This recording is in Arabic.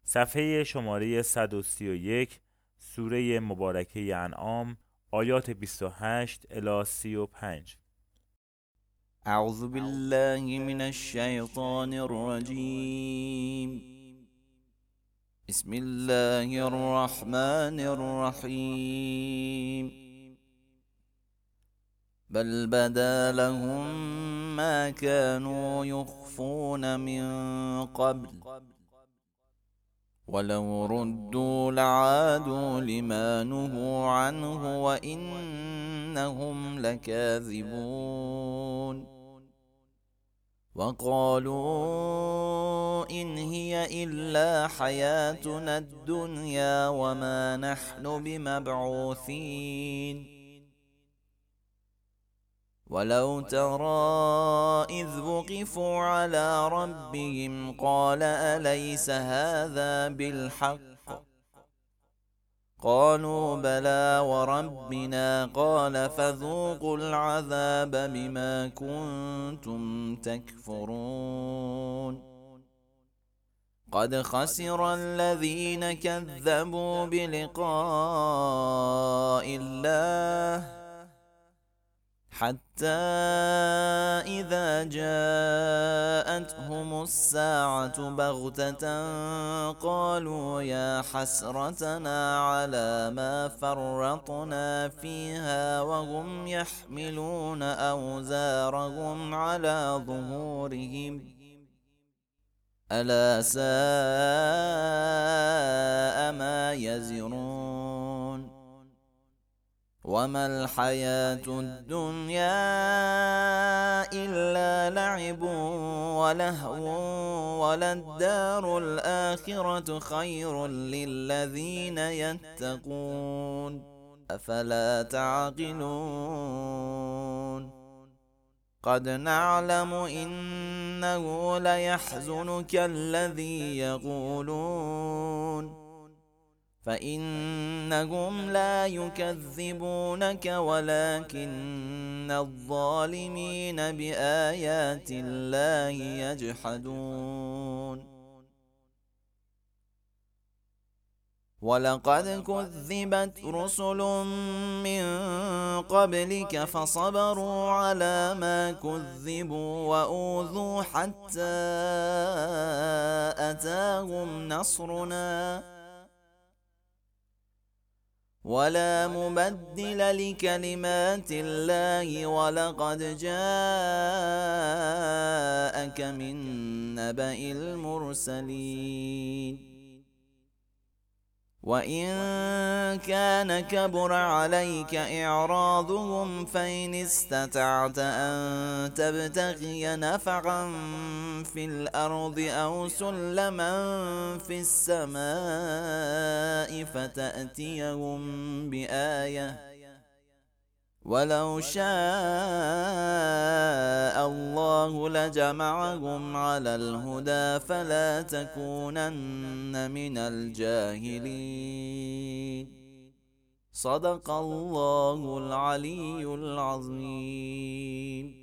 صفحه شماره 131، سوره مبارکه انعام، آیات 28 الی 35. اعوذ بالله من الشیطان الرجیم. بسم الله الرحمن الرحیم. بل بدا لهم ما كانوا يخفون من قبل ولو ردوا لعادوا لما نهوا عنه وإنهم لكاذبون. وقالوا إن هي إلا حياتنا الدنيا وما نحن بمبعوثين. ولو ترى إذ وقفوا على ربهم قال أليس هذا بالحق؟ قالوا بلى وربنا قال فذوقوا العذاب بما كنتم تكفرون. قد خسر الذين كذبوا بلقاء الله حتى إذا جاءتهم الساعة بغتة قالوا يا حسرتنا على ما فرطنا فيها وهم يحملون أوزارهم على ظهورهم ألا ساء ما يزرون. وما الحياة الدنيا إلا لعب ولهو وللدار الآخرة خير للذين يتقون أفلا تعقلون. قد نعلم إنه ليحزنك الذي يقولون فإنهم لا يكذبونك ولكن الظالمين بآيات الله يجحدون. ولقد كذبت رسل من قبلك فصبروا على ما كذبوا وأوذوا حتى أتاهم نصرنا ولا مبدل لكلمات الله ولقد جاءك من نبأ المرسلين. وإن كان كبر عليك إعراضهم فإن استطعت أن تبتغي نفعا في الأرض أو سلما في السماء فتأتيهم بآية ولو شاء الله لجمعهم على الهدى فلا تكونن من الجاهلين. صدق الله العلي العظيم.